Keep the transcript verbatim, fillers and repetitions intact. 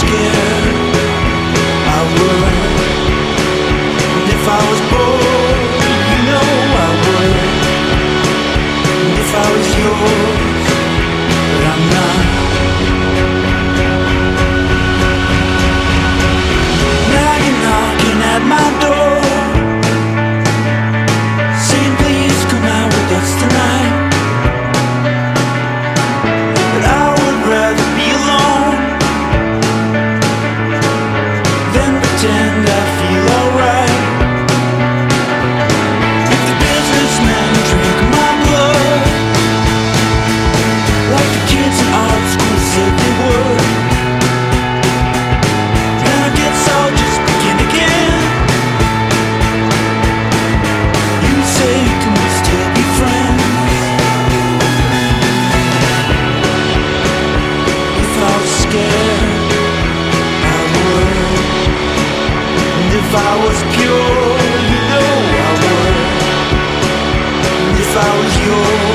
scared, I would. And if I was bold, you know I would. And if I was yours, but I'm not. Now you're knocking at my door, saying please come out with us tonight. But I would rather be alone than pretend I feel alright. If the businessmen drink my blood like the kids in art school said they would, then I guess I'll just begin again. You say, can we still be friends? If I was scared, I would. And if I was pure, you know I would. And if I was yours,